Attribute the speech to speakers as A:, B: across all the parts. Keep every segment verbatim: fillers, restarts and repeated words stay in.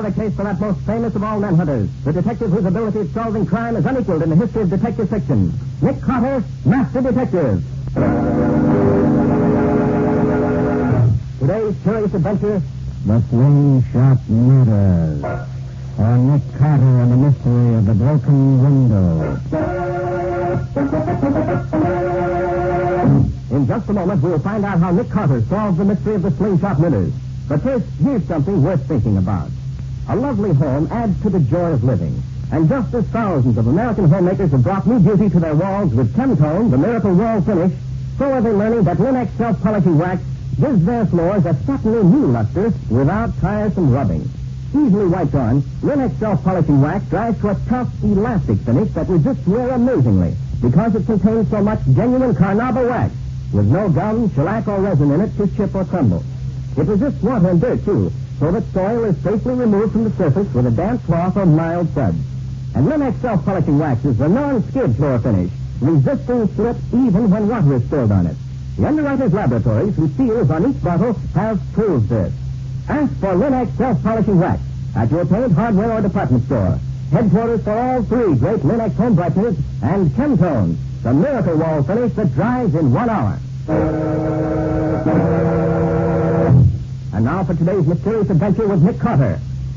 A: a case for that most famous of all manhunters, the detective whose ability at solving crime is unequaled in the history of detective fiction. Nick Carter, Master Detective. Today's curious adventure,
B: The Slingshot Murders, or Nick Carter and the Mystery of the Broken Window.
A: In just a moment, we'll find out how Nick Carter solved the mystery of the Slingshot Murders. But first, here's something worth thinking about. A lovely home adds to the joy of living. And just as thousands of American homemakers have brought new beauty to their walls with Chemtone, the miracle wall finish, so are they learning that Linex self-polishing wax gives their floors a certainly new luster without tiresome rubbing. Easily wiped on, Linex self-polishing wax dries to a tough, elastic finish that resists wear amazingly because it contains so much genuine carnauba wax with no gum, shellac, or resin in it to chip or crumble. It resists water and dirt, too, so that soil is safely removed from the surface with a damp cloth or mild suds. And Linex self-polishing wax is the non-skid floor finish, resisting slip even when water is spilled on it. The Underwriters Laboratories, whose seals on each bottle, have proved this. Ask for Linex self-polishing wax at your paint, hardware, or department store. Headquarters for all three great Linex home brighteners and Chemtone, the miracle wall finish that dries in one hour. And now for today's mysterious adventure with Nick Carter.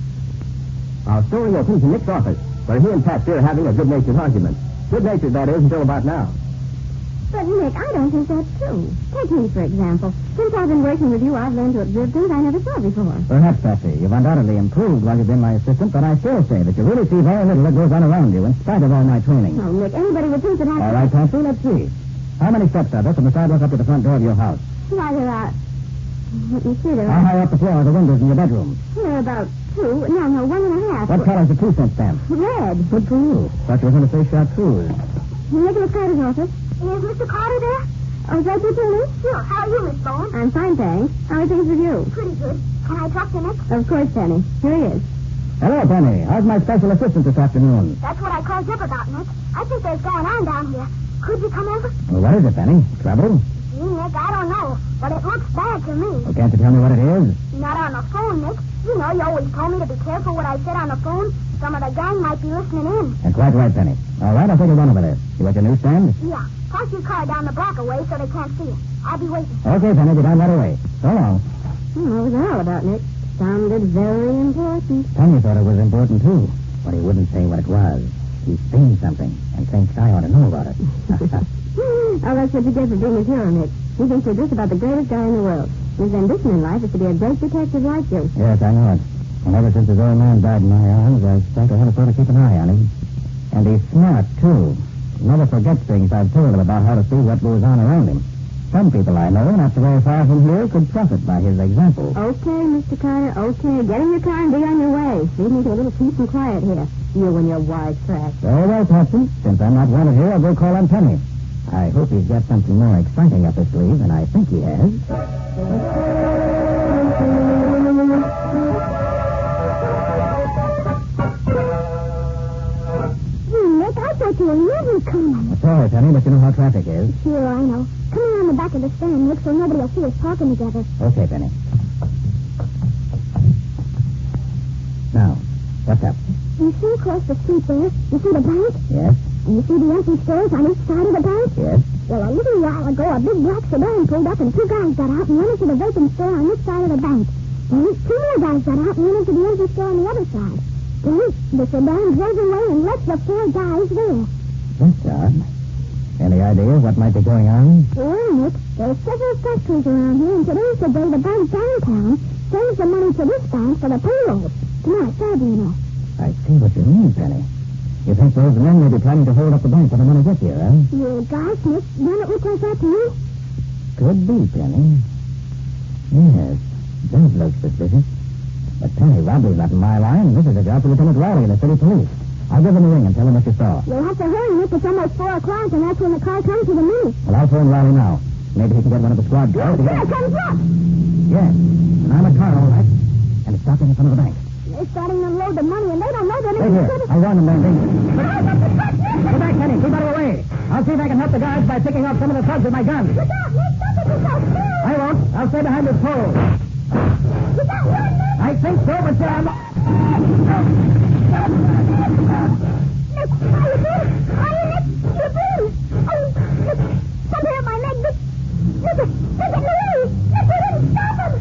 A: Our story opens in Nick's office, where he and Patsy are having a good-natured argument. Good-natured, that is, until about now.
C: But, Nick, I don't think that's true. Take me, for example. Since I've been working with you, I've learned to observe things I never saw before.
B: Perhaps, Patsy. You've undoubtedly improved while you've been my assistant, but I still say that you really see very little that goes on around you, in spite of all my training.
C: Oh, Nick, anybody would think that I...
B: All right, Patsy, let's see. How many steps are there from the sidewalk up to the front door of your house?
C: Why, there are... Let me see, there
B: How
C: are...
B: high up the floor are the windows in your bedroom?
C: There are about two. No, no, one and a half.
B: What color's the two-cent stamp?
C: Red.
B: Good for you. Thought you were going to say chartreuse.
C: Nicholas Carter's office.
D: Is Mister Carter there?
C: Oh, is that you, Penny?
D: Sure. How are you, Miss Bowen?
C: I'm fine, thanks. How are things with you?
D: Pretty good. Can I talk to Nick?
C: Of course, Penny. Here he is.
B: Hello, Penny. How's my special assistant this afternoon?
D: That's what I called up about, Nick. I think there's going on down here. Could you come over?
B: Well, what is it, Penny? Trouble?
D: Gee, Nick, I don't know. But it looks bad to me.
B: Well, can't you tell me what it is?
D: Not on the phone, Nick. You know, you always told me to be careful what I said on the phone. Some of the gang might be listening in.
B: That's quite right, Penny. All right, I'll take you one over there. You at your newsstand?
D: Yeah. Park your car down the block away so they can't see it. I'll be waiting.
B: Okay, Penny, be down right away. So long.
C: Hmm, what was that all about, Nick? Sounded very important.
B: Penny thought it was important, too. But he wouldn't say what it was. He's seen something and thinks I ought to know about it.
C: Oh, that's what you get for being a hero, Nick. He thinks you're just about the greatest guy in the world. His ambition in life is to be a great detective like you.
B: Yes, I know it. And ever since his old man died in my arms, I've spent a whole sort of keep an eye on him. And he's smart, too. He never forgets things I've told him about how to see what goes on around him. Some people I know, not so very far from here, could profit by his example.
C: Okay, Mister Carter, okay. Get in your car and be on your way. Leave me to a little peace and quiet here. You and your wise tracks.
B: Very well, Patsy. Since I'm not wanted here, I'll go call on Penny. I hope he's got something more exciting up his sleeve, and I think he has.
D: Nick, I thought you were never coming.
B: That's all right, Penny, but you know how traffic is.
D: Sure, I know. Come around the back of the stand, Nick, so nobody will see us talking together.
B: Okay, Penny. Now, what's up?
D: You see across the street there? You see the bank?
B: Yes?
D: And you see the empty stairs on each side of the bank?
B: Yes?
D: Well, a little while ago, a big black sedan pulled up and two guys got out and went into the vacant store on each side of the bank. Then two more guys got out and went into the empty store on the other side. Then the sedan drove away and left the four guys there.
B: That's odd. Any idea what might be going on?
D: Well, Nick, there's several factories around here, and today's the day the bank downtown saves the money to this bank for the payroll. Tonight, Saturday, you know.
B: I see what you mean, Penny. You think those men may be planning to hold up the bank when the money gets here, huh?
D: Yeah, gosh, Nick, don't it look like that to you?
B: Could be, Penny. Yes, does look suspicious. But, Penny, robbery's not in my line. This is a job for Lieutenant Riley in the city police. I'll give him a ring and tell him what you saw.
D: You'll have to hurry, Nick. It's almost four o'clock, and that's when the car comes to the minute.
B: Well, I'll phone Riley now. Maybe he can get one of the squad cars.
D: Here it comes up.
B: Yes, and I'm a car, all right. And it's stopped in front of the bank.
D: They're starting to unload the money, and they don't know that
B: Stay
D: it's
B: here.
D: good.
B: I'll warn them they're in danger.
D: But I got the truck, Nick.
B: Go back, Penny. Keep out of the way. I'll see if I can help the guards by picking off some of the thugs with my gun.
D: Look out, Nick. Don't get yourself killed.
B: I won't. I'll stay behind this pole.
D: You got one, Nick.
B: I think so, but um...
D: Nick, are you good? Are you, Nick? You're bruised. Oh, Nick, something hurt my leg. Nick, Nick, Nick, get me away. Nick, we didn't stop him.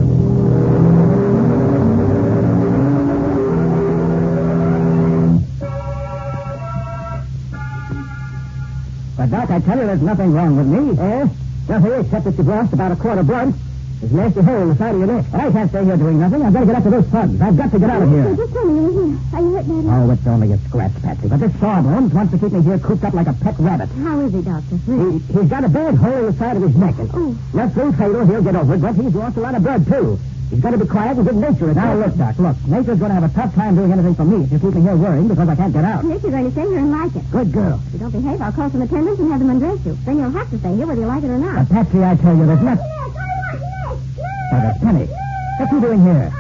B: But, Doc, I tell you there's nothing wrong with me. Eh? Nothing except that you've lost about a quart of blood. There's a nasty hole in the side of your neck. But I can't stay here doing nothing. I've got to get up to those thugs. I've got to get out of here.
D: Just tell me you're here. Are you hurt, Daddy?
B: Oh, it's only a scratch, Patsy. But this Sawbones wants to keep me here cooped up like a pet rabbit.
C: How is he, Doctor?
B: He, he's got a bad hole in the side of his neck. And
D: Oh.
B: nothing fatal. He'll get over it, but he's lost a lot of blood, too. He's got to be quiet and good natured. Now, look, Doc, look. Nature's going to have a tough time doing anything for me if you keep me here worrying because I can't get out.
C: Nick, you're going to stay here and like it.
B: Good girl.
C: If you don't behave, I'll call some attendants and have them undress you. Then you'll have to stay here whether you like it or not.
B: But, Patsy, I tell you, there's not... Oh, that's Penny. What's he doing here?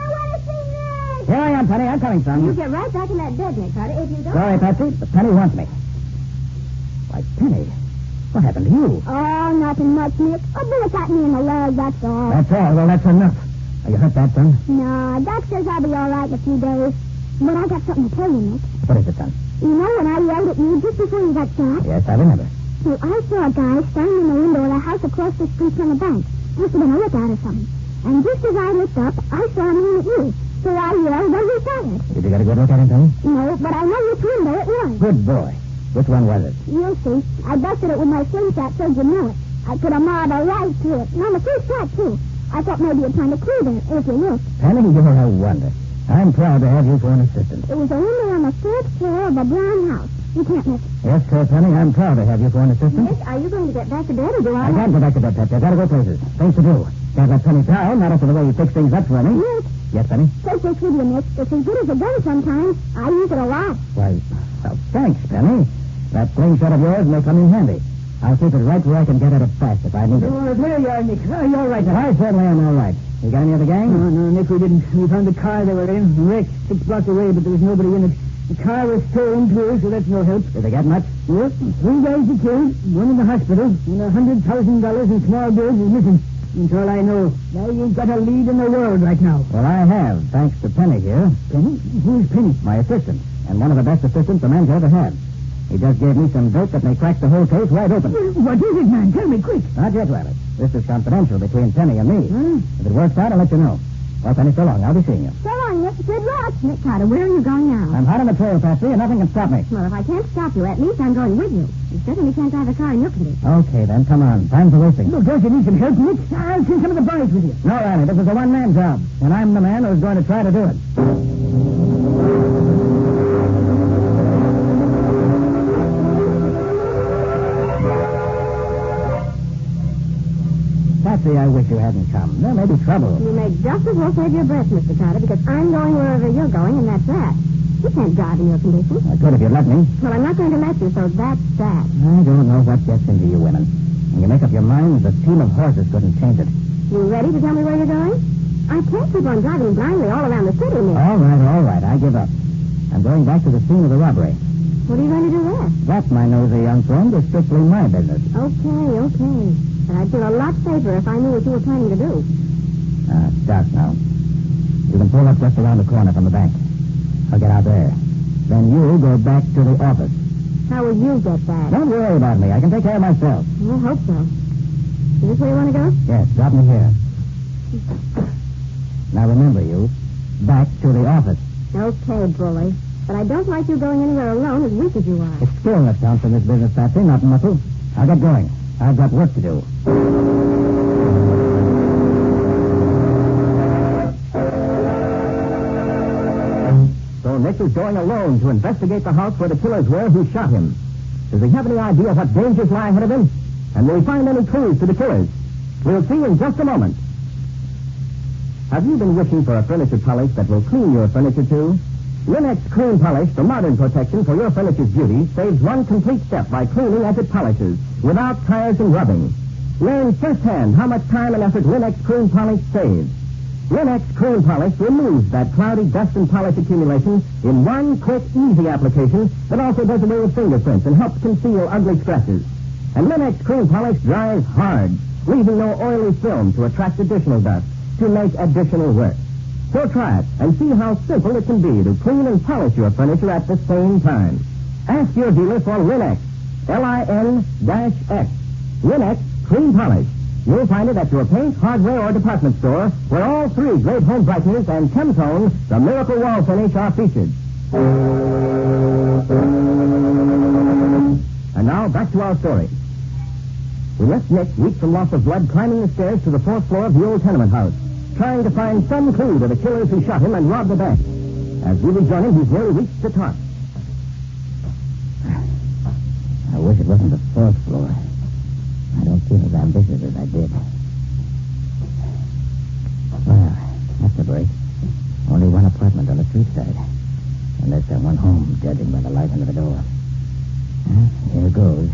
B: Here I am, Penny. I'm coming, son.
C: You get right back in that bed, Nick Carter. If you don't...
B: Sorry, Patsy, but Penny wants me. Why, Penny, what happened to you?
D: Oh, nothing much, Nick. A bullet got me in the leg, that's all.
B: That's all. Well, that's enough. Are you hurt bad, son?
D: No, Doc says I'll be all right in a few days. But I got something to tell you, Nick.
B: What is it, son?
D: You know when I yelled at you just before you got shot?
B: Yes, I remember.
D: Well, I saw a guy standing in the window of a house across the street from the bank. Must have been a lookout or something. And just as I looked up, I saw him aim at you. So I yelled, "Where you fired?"
B: Did you get a good look at him, Penny?
D: No, but I know which window it was.
B: Good boy. Which one was it?
D: You'll see. I busted it with my slingshot so you know it. I put a marble right through it. And on the first shot, too. I thought maybe you'd find a clue there, if you looked.
B: Penny, you're a wonder. I'm proud to have you for an assistant.
D: It was a window on the third floor of a brown house. You can't miss it.
B: Yes, sir, Penny, I'm proud to have you for an assistant.
C: Nick, are you going to get back to bed or do I...
B: I can't go back to bed, Patsy. I've got to go places. Things to do. Can't let Penny down, not after the way you fix things up for me.
D: Nick,
B: Yes, Penny?
D: take this with you, Nick. It's as good as a gun sometimes. I use it a lot.
B: Why, well, thanks, Penny. That slingshot of yours may come in handy. I'll keep it right where I can get at it fast if I need it.
A: Oh, there you are, Nick. Oh, you're all right.
B: I certainly am all right. You got any of the gang?
A: No, no, Nick, we didn't. We found the car they were in, wrecked six blocks away, but there was nobody in it. The car was stolen, too, so that's no help.
B: Did they get much?
A: Well, three guys are killed, one in the hospital, and a hundred thousand dollars in small bills is missing. That's all I know. Now you've got a lead in the world right now.
B: Well, I have, thanks to Penny here.
A: Penny? Who's Penny?
B: My assistant, and one of the best assistants a man's ever had. He just gave me some dope that may crack the whole case wide open.
A: What is it, man? Tell me quick.
B: Not yet, Rabbit. This is confidential between Penny and me.
A: Huh?
B: If it works out, I'll let you know. Well, Penny, so long. I'll be seeing you.
D: So long, Nick. Good luck.
C: Nick Carter, where are you going now?
B: I'm hot on the trail, Patsy, and nothing can stop me.
C: Well, if I can't stop you, at least I'm going with you. You certainly can't drive a car in your condition.
B: Okay, then, come on. Time for wasting.
A: Look, don't you need some help, Nick? I'll send some of the boys with you.
B: No, Riley, this is a one-man job, and I'm the man who's going to try to do it. Patsy, I wish you hadn't come. There may be trouble.
C: You may just as well save your breath, Mister Carter, because I'm going wherever you're going, and that's that. You can't drive in your condition.
B: I could if you'd let me.
C: Well, I'm not going to let you, so that's that.
B: I don't know what gets into you women. When you make up your minds, a team of horses couldn't change it.
C: You ready to tell me where you're going? I can't keep on driving blindly all around the city, Nick.
B: All right, all right. I give up. I'm going back to the scene of the robbery.
C: What are you going to do there?
B: That, my nosy young friend, is strictly my business.
C: Okay, okay. But I'd feel a lot safer if I knew what you were planning to do.
B: Ah, it's dark now. You can pull up just around the corner from the bank. I'll get out there. Then you go back to the office.
C: How will you get back?
B: Don't worry about me. I can take care of myself.
C: I hope so. Is this where you want to go?
B: Yes, drop me here. Now remember, you. Back to the office.
C: Okay, bully. But I don't like you going anywhere alone, as weak as you are.
B: It's skill that counts in this business, Patsy, not muscle. I'll get going. I've got work to do.
A: So Nick is going alone to investigate the house where the killers were who shot him. Does he have any idea what dangers lie ahead of him? And will he find any clues to the killers? We'll see in just a moment. Have you been wishing for a furniture polish that will clean your furniture too? Linex Clean Polish, the modern protection for your furniture's beauty, saves one complete step by cleaning as it polishes, without tiresome rubbing. Learn firsthand how much time and effort Linex Clean Polish saves. Linex Clean Polish removes that cloudy dust and polish accumulation in one quick, easy application that also does away with fingerprints and helps conceal ugly scratches. And Linex Clean Polish dries hard, leaving no oily film to attract additional dust, to make additional work. So try it and see how simple it can be to clean and polish your furniture at the same time. Ask your dealer for Linex. L I N X. Linex Clean Polish. You'll find it at your paint, hardware, or department store, where all three great home brighteners and Chemtone, the Miracle Wall Finish, are featured. And now, back to our story. We left Nick, weak from loss of blood, climbing the stairs to the fourth floor of the old tenement house, trying to find some clue to the killers who shot him and robbed the bank. As we rejoin him, he's nearly reached the top.
B: I wish it wasn't the fourth floor. I don't feel as ambitious as I did. Well, that's a break. Only one apartment on the street side. Unless there's one home, judging by the light under the door. Huh? Here goes.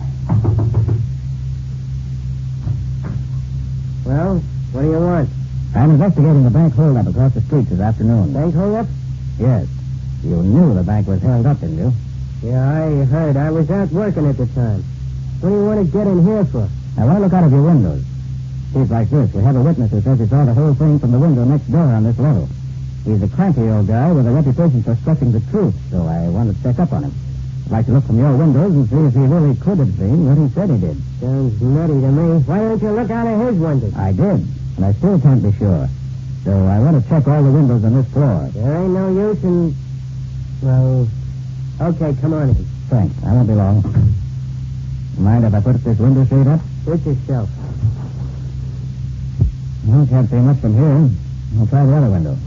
A: Well, what do you want?
B: I'm investigating the bank holdup across the street this afternoon.
A: Bank holdup?
B: Yes. You knew the bank was held up, didn't you?
A: Yeah, I heard. I was out working at the time. What do you want to get in here for?
B: I want to look out of your windows. See, it's like this. We have a witness who says he saw the whole thing from the window next door on this level. He's a cranky old guy with a reputation for stretching the truth, so I want to check up on him. I'd like to look from your windows and see if he really could have seen what he said he did.
A: Sounds nutty to me. Why don't you look out of his windows?
B: I did, and I still can't be sure. So I want to check all the windows on this floor.
A: There ain't no use in... Well, okay, come on in.
B: Thanks. I won't be long. Mind if I put this window shade up?
A: Suit yourself.
B: Well, can't see much from here. I'll try the other window.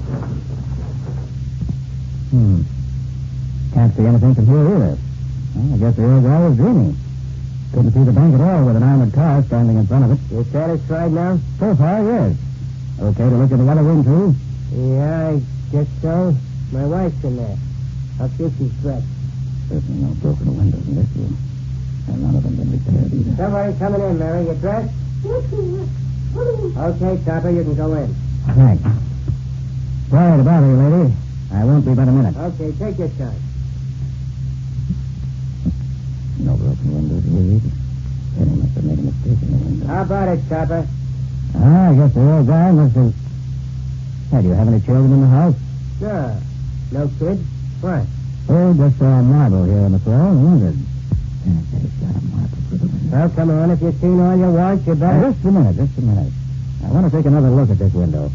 B: Hmm. Can't see anything from here either. Well, I guess the old guy was dreaming. Couldn't see the bank at all with an armored car standing in front of it.
A: You satisfied now?
B: So far, yes. Okay to look in the other room, too?
A: Yeah, I guess so. My wife's in there. I'll see if she's dressed.
B: Certainly no broken windows in this room. And none of them been repaired either.
A: Somebody coming in, Mary. You dressed? Okay, Copper, you can go in.
B: Thanks. Sorry to bother you, lady. I won't be but a minute.
A: Okay, take your time.
B: No broken windows here either. Penny must have made a mistake in the window.
A: How about it, Copper?
B: Ah, I guess the old guy must have... Hey, do you have any children in the house?
A: Sure. No kids? What?
B: Oh, just saw a marble here on the floor and wondered. Can't say it's got a marble for the window.
A: Well, come on. If you've seen all you want, you better...
B: Now, just a minute, just a minute. I want to take another look at this window.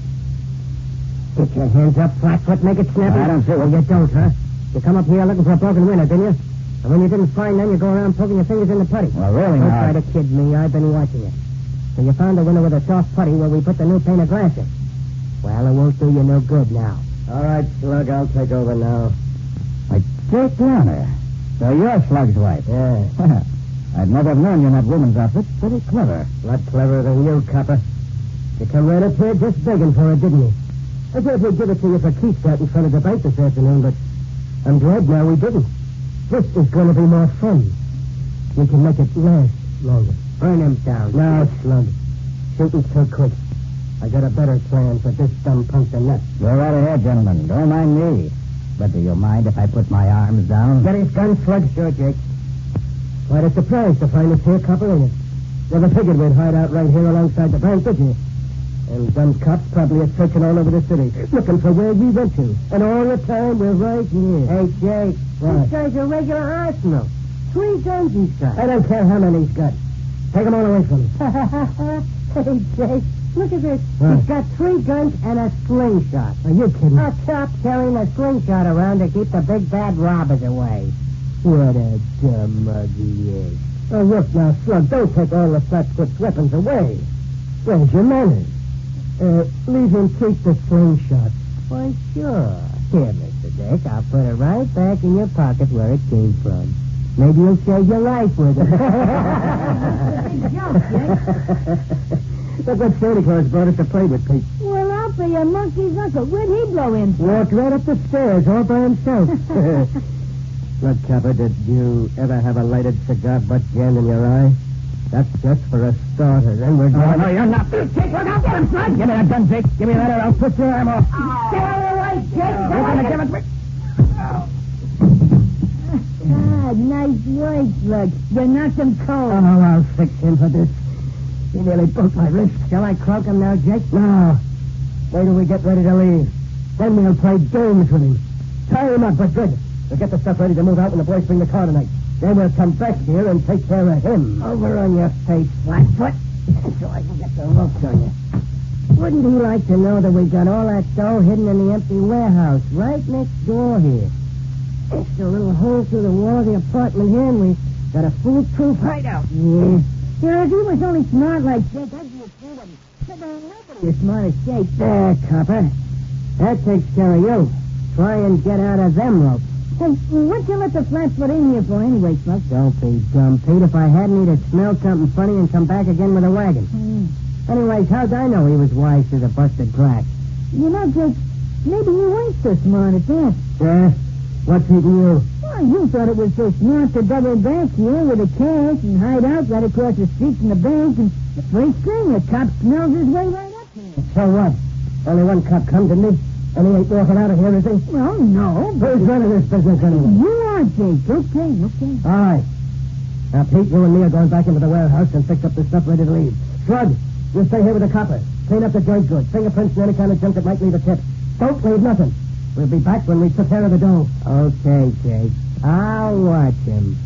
A: Get your hands up, Flatfoot. Make it snappy.
B: I don't see
A: Well, you don't, huh? You come up here looking for a broken window, didn't you? And when you didn't find them, you go around poking your fingers in the putty.
B: Well, really,
A: Don't
B: now...
A: try to kid me. I've been watching you. So you found the window with a soft putty where we put the new pane of glass in. Well, it won't do you no good now. All right, Slug, I'll take over now.
B: Why, Jake Lerner. So you're Slug's wife.
A: Yeah.
B: I'd never have known you in that woman's outfit. Pretty clever.
A: A lot cleverer than you, Copper. You come right up here just begging for it, didn't you? I thought we'd give it to you for keeps out in front of the bank this afternoon, but I'm glad now we didn't. This is going to be more fun. We can make it last longer. Burn him down. No, Slug. Shooting's too quick. I got a better plan for this dumb punk than that.
B: Go right ahead, gentlemen. Don't mind me. But do you mind if I put my arms down?
A: Get his gun, Slug? Sure, Jake. Quite a surprise to find us here, Copper, ain't it? Never figured we'd hide out right here alongside the bank, did you? And them cops probably are searching all over the city, looking for where we went to. And all the time, we're right here. Hey, Jake. What? This guy's a regular arsenal. Three guns he's got. I don't care how many he's got. Take them all away from him. Hey, Jake, look at this.
B: What?
A: He's got three guns and a slingshot. Are you kidding? A cop carrying a slingshot around to keep the big bad robbers away. What a dumb mug he is. Oh, look now, Slug, don't take all the Flatfoot's weapons away. Where's your manners? Uh, leave him keep the slingshot. Why, sure. Here, Mister Dick, I'll put it right back in your pocket where it came from. Maybe you'll save your life with it. Look what Santa Claus brought us to play with, Pete.
C: Well, I'll be a monkey's uncle. Where'd he blow in?
A: Walked right up the stairs all by himself. Look, Copper, did you ever have a lighted cigar butt jammed in your eye? That's just for a starter. Then we're going...
B: Oh, no, you're not. Jake, look out. Get him, son. Give me that gun, Jake. Give me that or I'll put your arm off.
C: Oh. Get out of the way, Jake.
B: You're going to give it me.
C: Ah, nice work, Slug. You knocked him cold.
A: Oh, I'll fix him for this. He nearly broke my wrist. Shall I croak him now, Jake? No. Wait till we get ready to leave. Then we'll play games with him. Tie him up, but good. We'll get the stuff ready to move out when the boys bring the car tonight. Then we'll come back here and take care of him.
B: Over on your face, Flatfoot, so I can get the ropes on you. Wouldn't he like to know that we got all that dough hidden in the empty warehouse right next door here? It's a little hole through the wall of the apartment here, and we got a foolproof hideout. Yeah. Yeah, if he was only smart like Jake, I'd be afraid of him. But there ain't nobody as smart as Jake. There, copper. That takes care of you. Try and get out of them ropes. Hey, what'd you let the Flatfoot in here for anyway, Fluff? Don't be dumb, Pete. If I hadn't, he'd have smelled something funny and come back again with a wagon. Mm. Anyways, how'd I know he was wise to the busted crack? You know, Jake, maybe you weren't so smart at that. Yeah? What's eating you? Well, you thought it was so smart to double back here with the cash and hide out right across the street from the bank, and the first thing, the cop smells his way right up here. So what? Only one cop come, didn't he? And he ain't walking out of here, is he? Well, no. Who's running this business anyway? You are, Jake. Okay, okay. All right. Now, Pete, you and me are going back into the warehouse and fix up the stuff ready to leave. Slug, you stay here with the copper. Clean up the joint good. Fingerprints and any kind of junk that might leave a tip. Don't leave nothing. We'll be back when we took care of the dough. Okay, Jake. I'll watch him.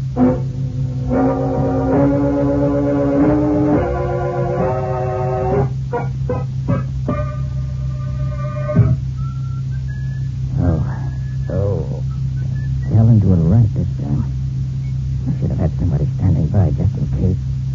B: To it right this time. I should have had somebody standing by just in case.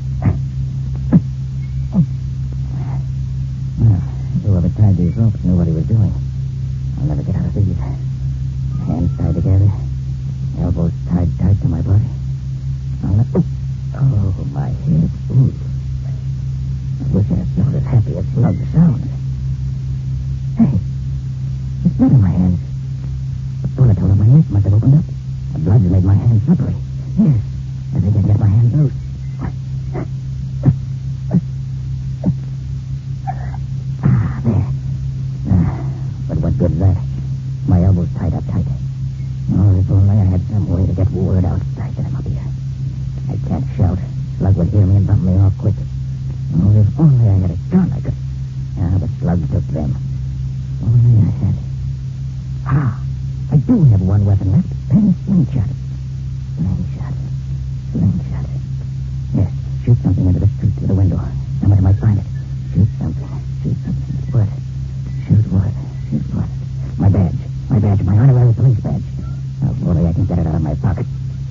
B: Well, whoever tied these ropes knew what he was doing. I'll never get out of these. Hands tied together, elbows tied tight to my body. I'll not... Oh, my head. Ooh. I wish I had felt as happy as Slug sounds. Hey, it's blood in my hands. The bullet hole in my neck must have opened up. The blood made my hands slippery. Yes, I think I can get my hands loose. Ah, there. Ah, but what good's that? My elbows tied up tight. Oh, if only I had some way to get word out. I said him up here. I can't shout. Slug would hear me and bump me off quick. Oh, if only I had a gun, I could... Ah, but Slug took them. Only I had... Ah! I do have one weapon left. Pen slingshot. Slingshot. Slingshot. Yes, shoot something into the street through the window. Somebody might find it. Shoot something. Shoot something. What? Shoot what? Shoot what? My badge. My badge. My honorary police badge. Oh, if only I can get it out of my pocket.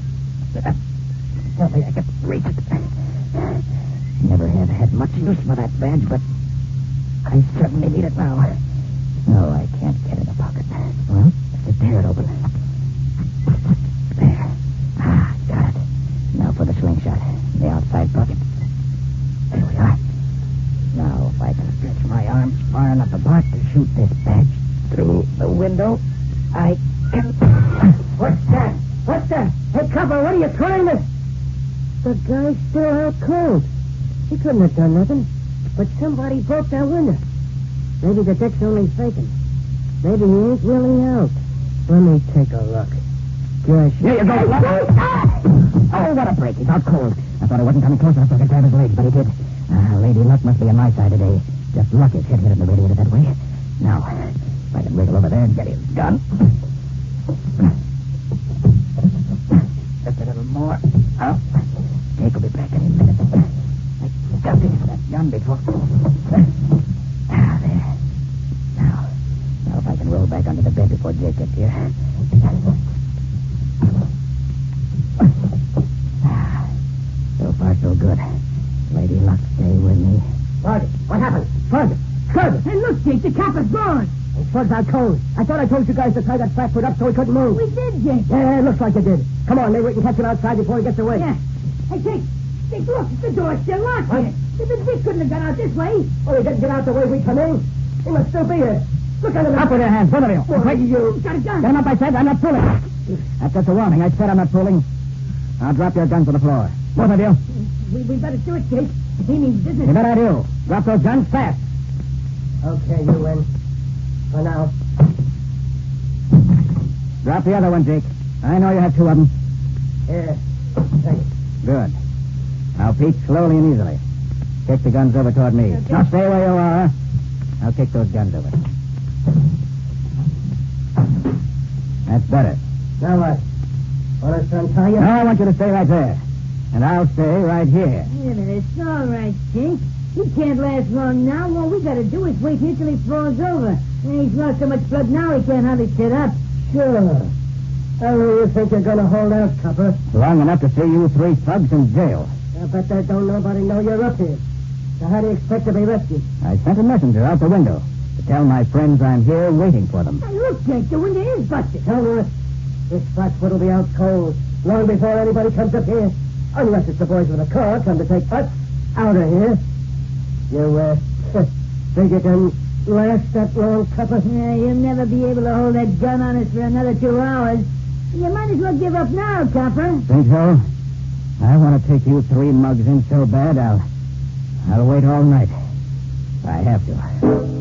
B: If only I could reach it. Never have had much use for that badge, but I certainly need it now. No, I can't get in the pocket. Well? To tear it open. There. Ah, got it. Now for the slingshot. The outside pocket. There we are. Now, if I can stretch my arms far enough apart to shoot this badge through the window, I can... What's that? What's that? Hey, copper, what are you trying to... The guy's still out cold. He couldn't have done nothing. But somebody broke that window. Maybe the dick's only faking. Maybe he ain't really out. Let me take a look. Gosh. Here you go. Oh, what a break. He's out cold. I thought I wasn't coming close enough so I could grab his legs, but he did. Ah, Lady Luck must be on my side today. Just luck his head hit in the radiator that way. Now, if I can wriggle over there and get his gun. Just a little more. Oh, Jake will be back any minute. I got to use that gun before. Ah, there. Now, now if I can roll back under the bed before Jake gets here. Ah, so far, so good. Lady Luck, stay with me. Fargus, what happened? Fargus, Fargus! Hey, look, Jake, the cap is gone. It's Fargus out cold. I thought I told you guys to tie that Flatfoot up so he couldn't move. We did, Jake. Yeah, it looks like you did. Come on, maybe we can catch him outside before he gets away. Yeah. Hey, Jake, Jake, look, the door's still locked here. The Dick couldn't have got out this way. Oh, he didn't get out the way we come in. He must still be here. Look at him. Up with your hands, both of you. What are you? Got a gun. Get him up, I said. I'm not pulling. That's just a warning. I said I'm not pulling. Now drop your guns on the floor. Both of you. We, we better do it, Jake. He means business. You better I do. Drop those guns fast. Okay, you win. For now. Drop the other one, Jake. I know you have two of them. Here. Thank you. Good. Now, Pete, slowly and easily. Kick the guns over toward me. Okay. Now, stay where you are. Now, kick those guns over. That's better.
E: Now what? Want us to untie you?
B: No, I want you to stay right there. And I'll stay right here.
F: Wait a minute. It's all right, Jink. He can't last long now. All we got to do is wait here till he falls over. And he's lost so much blood now he can't hardly sit up.
E: Sure. How long do you think you're going to hold out, copper?
B: Long enough to see you three thugs in jail.
E: I bet that don't nobody know you're up here. So how do you expect to be rescued?
B: I sent a messenger out the window to tell my friends I'm here waiting for them.
F: Hey, look, Jink, the window is busted.
E: Tell me, this flatfoot will be out cold long before anybody comes up here. Unless it's the boys with a car come to take us out of here. You, uh, think you can last that long, copper?
F: Yeah, you'll never be able to hold that gun on us for another two hours. You might as well give up now, Copper.
B: Think so? I want to take you three mugs in so bad, I'll... I'll wait all night. I have to.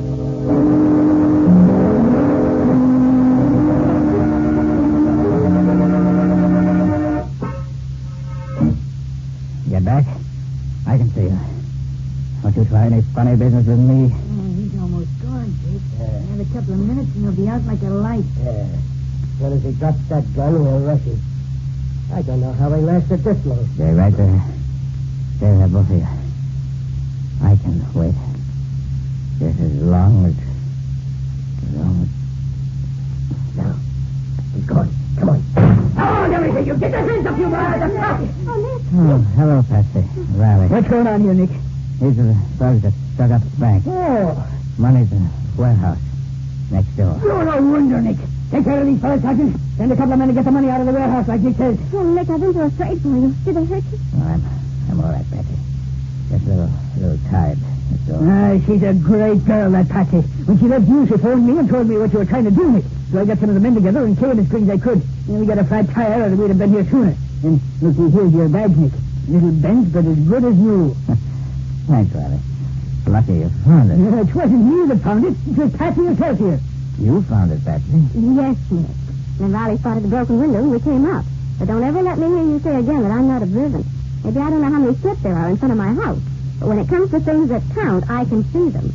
B: Get back? I can see you. Don't you try any funny business with me.
F: Oh, he's almost gone, Jake.
E: Yeah.
F: Another couple of minutes and he'll be out like a light.
E: Yeah. As soon as he drops that gun, we'll rush him. I don't know how he lasted this long.
B: Stay right there. Stay there, both of you. I can wait. Just as long as... As long as...
E: Now, he's gone. Come on.
F: Oh, everything! You get your hands up, you guys!
D: Oh, Nick.
B: Oh, hello, Patsy. Riley.
F: What's going on here, Nick?
B: These are the thugs that dug up the bank.
E: Oh.
B: Money's in the warehouse next door.
F: You're no wonder, Nick. Take care of these fellas, Sergeant. Send a couple of men to get the money out of the warehouse like Dick says.
D: Oh, Nick, I've been so afraid for you. Did they hurt you?
B: Oh, I'm, I'm all right, Patsy. Just a little, a little tired. That's all.
F: Ah, she's a great girl, that Patsy. When she left you, she phoned me and told me what you were trying to do, Nick. So I got some of the men together and came as quick as I could. And we got a flat tire, or we'd have been here sooner. And looky, here's your badge, Nick. Little bent, but as good as new.
B: Thanks, Riley. Lucky you found it.
F: Uh, it wasn't me that found it. It was Patsy herself here.
B: You found it, Patsy.
C: Yes, Nick. And Riley spotted the broken window and we came up. But don't ever let me hear you say again that I'm not observant. Maybe I don't know how many steps there are in front of my house. But when it comes to things that count, I can see them.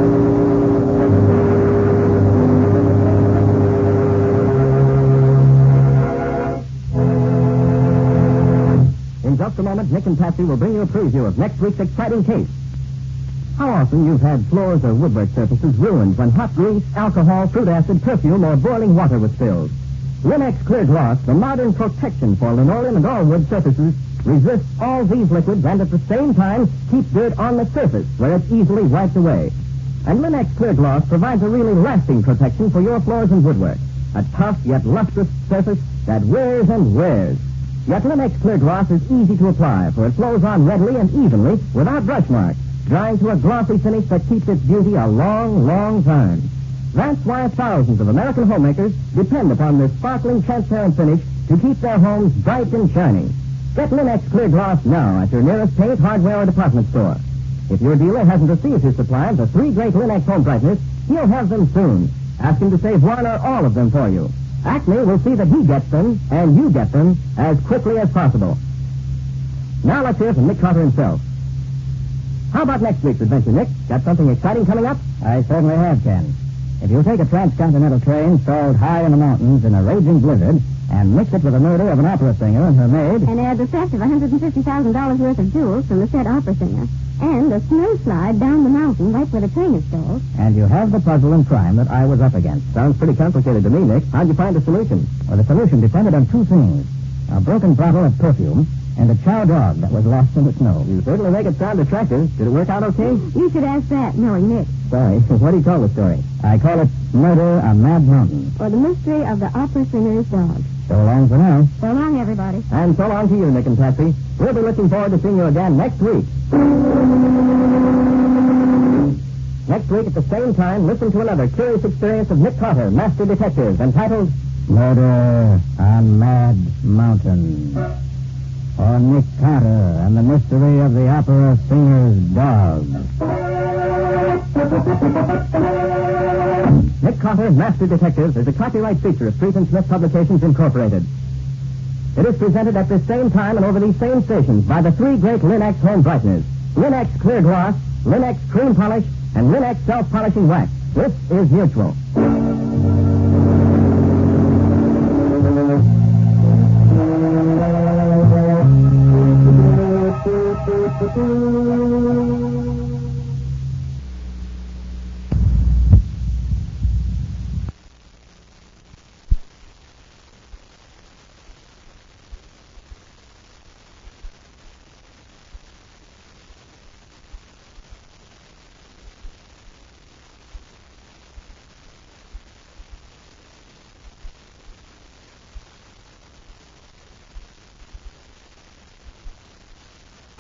A: In just a moment, Nick and Patsy will bring you a preview of next week's exciting case. How often you've had floors or woodwork surfaces ruined when hot grease, alcohol, fruit acid, perfume, or boiling water was spilled? Linex Clear Gloss, the modern protection for linoleum and all wood surfaces, resists all these liquids and at the same time keeps dirt on the surface where it's easily wiped away. And Linex Clear Gloss provides a really lasting protection for your floors and woodwork. A tough yet lustrous surface that wears and wears. Yet Linex Clear Gloss is easy to apply, for it flows on readily and evenly without brush marks, drying to a glossy finish that keeps its beauty a long, long time. That's why thousands of American homemakers depend upon this sparkling, transparent finish to keep their homes bright and shining. Get Linex Clear Gloss now at your nearest paint, hardware, or department store. If your dealer hasn't received his supply of the three great Linex home brighteners, he'll have them soon. Ask him to save one or all of them for you. Acme will see that he gets them, and you get them, as quickly as possible. Now let's hear from Nick Carter himself. How about next week's adventure, Nick? Got something exciting coming up?
B: I certainly have, Ken. If you take a transcontinental train stalled high in the mountains in a raging blizzard and mix it with the murder of an opera singer and her maid...
C: And add the theft of one hundred fifty thousand dollars worth of jewels from the said opera singer. And a snow slide down the mountain right where the train is stalled.
B: And you have the puzzle and crime that I was up against.
A: Sounds pretty complicated to me, Nick. How'd you find the solution?
B: Well, the solution depended on two things. A broken bottle of perfume and a chow dog that was lost in the snow.
A: You certainly make it sound attractive. Did it work out okay?
C: You should ask that, knowing Nick.
A: Sorry. What do you call the story?
B: I call it Murder on Mad Mountain.
C: Or the mystery of the opera singer's dog.
B: So long for now.
C: So long, everybody.
A: And so long to you, Nick and Patsy. We'll be looking forward to seeing you again next week. Next week at the same time, listen to another curious experience of Nick Carter, Master Detective, entitled
B: Murder on Mad Mountain. Or Nick Carter and the mystery of the opera singer's dog.
A: Nick Carter, Master Detective, is a copyright feature of Street and Smith Publications, Incorporated. It is presented at this same time and over these same stations by the three great Linex home brighteners. Linex Clear Gloss, Linex Cream Polish, and Linex self-polishing wax. This is Mutual.
D: Thank you.